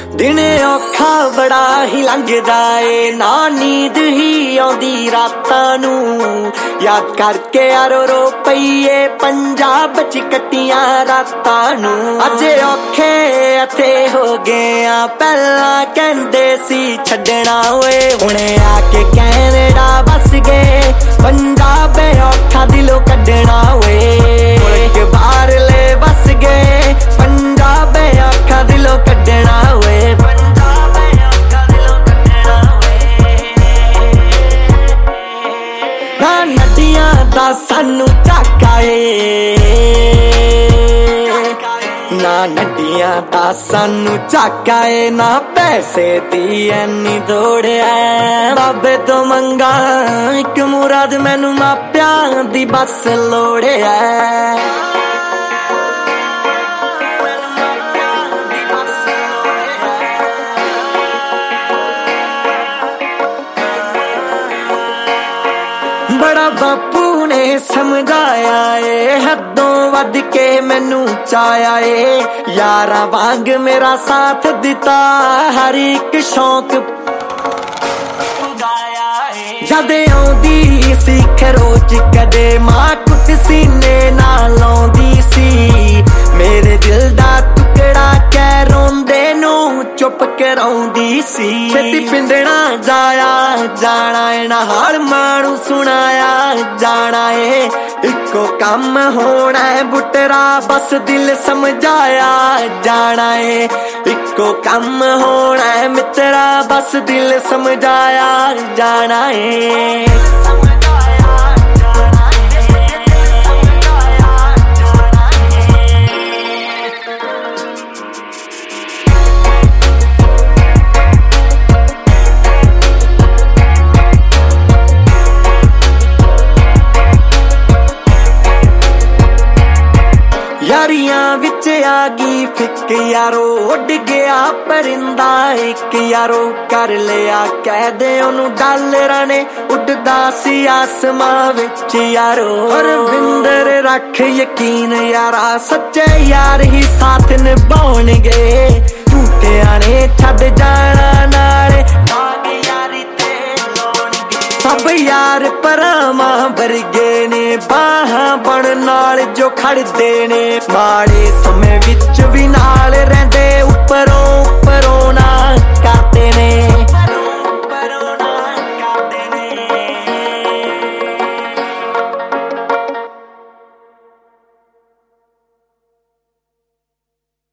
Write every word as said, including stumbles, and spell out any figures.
दिने औखा बड़ा ही लंघदा ए ना नींद ही आउंदी रातां नू याद करके यारो रो पईए पंजाब च कट्टियां रातां नू अज औखे इत्थे हो गए आ पहला कहंदे सी छड्डना ओए हुणे आके कैनेडा बस गए पंजाब औखा दिलों कड्डना ओए मुल्क बाहरले बस गए पंजाब औखा दिलों कड्डना ओए पंजाब औखा दिलों कड्डना ओए ना नदियां दा सानू झाका ए ना नदियां दा सानू झाका ए ना पैसे दी ऐनी दौड़ है बाबे तो मंगा एक मुराद मैनू मापियां दी बस लोड़ है बड़ा बापू ने समझाया ए हदों वध के मैनू चाया ए यारा वांग मेरा साथ दिता हर एक शौक जद आउंदी सी खरोच कदे मां कुट सीने ना लाउंदी सी मेरे दिल दा टुकड़ा कै रोंदे नू चुप कराउंदी सी छेती पिंडना जाया जाना ए ना हाल मानू सुनाया जाना ए इको काम होना है बुटरा बस दिल समझाया जाना है इको काम होना है मित्रा बस दिल समझाया जाना है यारियां विच आगी फिक यारो उड़ गया परिंदा एक यारो कर लिया कह दे ओनू डालरां ने उड़दा सी आसमां विच यारो रविंदर रख यकीन यारा सच्चे यार ही साथ निभाउणगे झूठियां ने छड्ड जाना नाले दाग यारी ते लाउणगे सब यार भरावां वर्गे ने बाहां बण नाल जो खड़दे ने माड़े समय विच